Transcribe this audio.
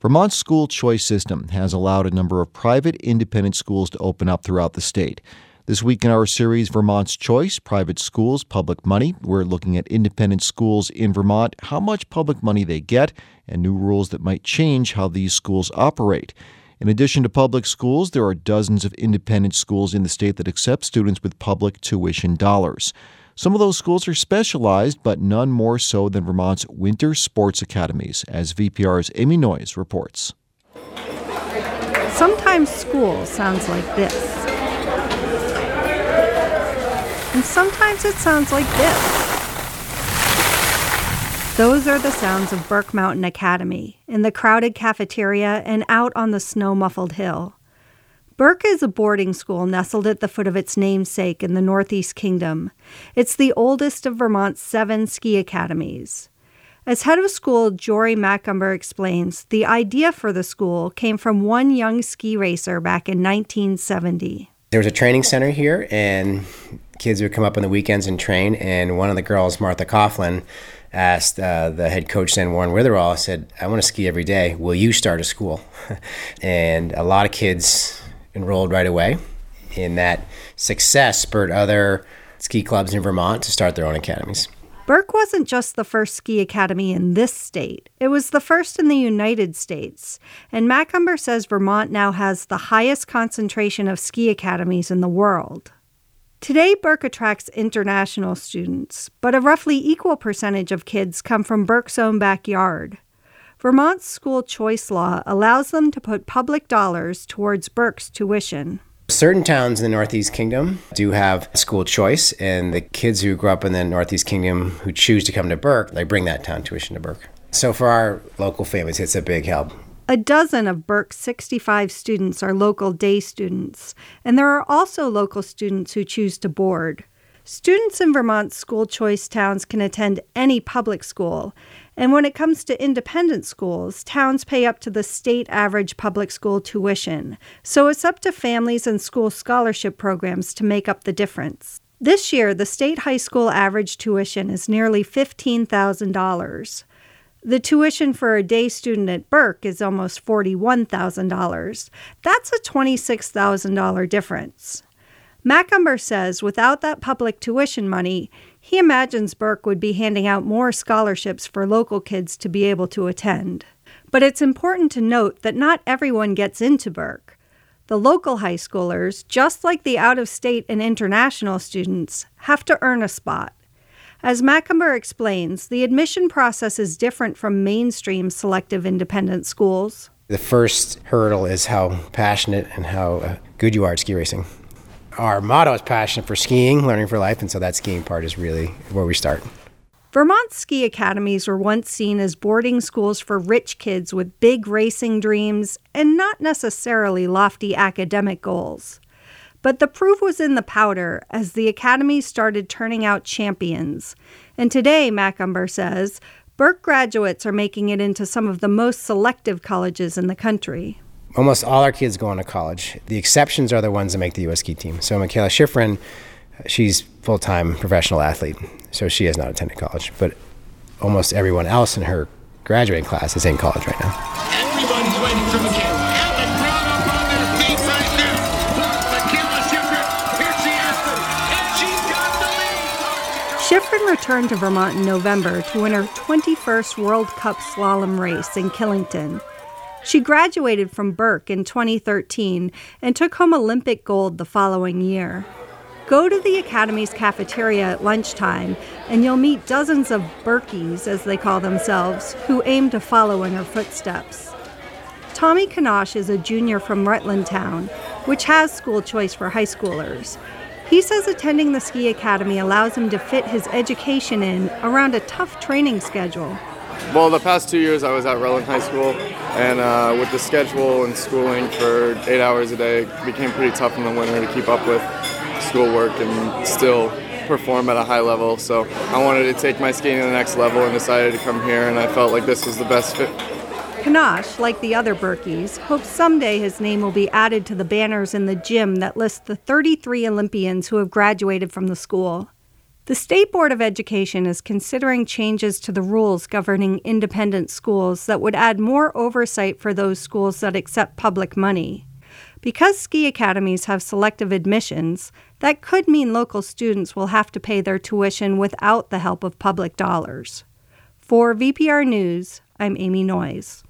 Vermont's school choice system has allowed a number of private independent schools to open up throughout the state. This week in our series, Vermont's Choice, Private Schools, Public Money, we're looking at independent schools in Vermont, how much public money they get, and new rules that might change how these schools operate. In addition to public schools, there are dozens of independent schools in the state that accept students with public tuition dollars. Some of those schools are specialized, but none more so than Vermont's winter sports academies, as VPR's Amy Noyes reports. Sometimes school sounds like this. And sometimes it sounds like this. Those are the sounds of Burke Mountain Academy, in the crowded cafeteria and out on the snow-muffled hill. Burke is a boarding school nestled at the foot of its namesake in the Northeast Kingdom. It's the oldest of Vermont's 7 ski academies. As head of school, Jory Macumber explains, the idea for the school came from one young ski racer back in 1970. There was a training center here, and kids would come up on the weekends and train, and one of the girls, Martha Coughlin, asked the head coach then, Warren Witherall, said, I want to ski every day. Will you start a school? And a lot of kids enrolled right away. And that success spurred other ski clubs in Vermont to start their own academies. Burke wasn't just the first ski academy in this state. It was the first in the United States. And Macumber says Vermont now has the highest concentration of ski academies in the world. Today, Burke attracts international students, but a roughly equal percentage of kids come from Burke's own backyard. Vermont's school choice law allows them to put public dollars towards Burke's tuition. Certain towns in the Northeast Kingdom do have school choice, and the kids who grow up in the Northeast Kingdom who choose to come to Burke, they bring that town tuition to Burke. So for our local families, it's a big help. A dozen of Burke's 65 students are local day students, and there are also local students who choose to board. Students in Vermont's school choice towns can attend any public school, and when it comes to independent schools, towns pay up to the state average public school tuition, so it's up to families and school scholarship programs to make up the difference. This year, the state high school average tuition is nearly $15,000. The tuition for a day student at Burke is almost $41,000. That's a $26,000 difference. Macumber says without that public tuition money, he imagines Burke would be handing out more scholarships for local kids to be able to attend. But it's important to note that not everyone gets into Burke. The local high schoolers, just like the out-of-state and international students, have to earn a spot. As Macumber explains, the admission process is different from mainstream selective independent schools. The first hurdle is how passionate and how good you are at ski racing. Our motto is passion for skiing, learning for life, and so that skiing part is really where we start. Vermont ski academies were once seen as boarding schools for rich kids with big racing dreams and not necessarily lofty academic goals. But the proof was in the powder as the academies started turning out champions. And today, Macumber says, Burke graduates are making it into some of the most selective colleges in the country. Almost all our kids go on to college. The exceptions are the ones that make the U.S. ski team. So Michaela Schifrin, she's full-time professional athlete, so she has not attended college. But almost everyone else in her graduating class is in college right now. Everybody's waiting for Michaela. Schifrin returned to Vermont in November to win her 21st World Cup slalom race in Killington. She graduated from Burke in 2013 and took home Olympic gold the following year. Go to the Academy's cafeteria at lunchtime and you'll meet dozens of Burkies, as they call themselves, who aim to follow in her footsteps. Tommy Kanosh is a junior from Rutland Town, which has school choice for high schoolers. He says attending the ski academy allows him to fit his education in around a tough training schedule. Well, the past 2 years I was at Rutland High School, and with the schedule and schooling for 8 hours a day, it became pretty tough in the winter to keep up with schoolwork and still perform at a high level. So I wanted to take my skiing to the next level and decided to come here, and I felt like this was the best fit. Kanosh, like the other Burkies, hopes someday his name will be added to the banners in the gym that list the 33 Olympians who have graduated from the school. The State Board of Education is considering changes to the rules governing independent schools that would add more oversight for those schools that accept public money. Because ski academies have selective admissions, that could mean local students will have to pay their tuition without the help of public dollars. For VPR News, I'm Amy Noyes.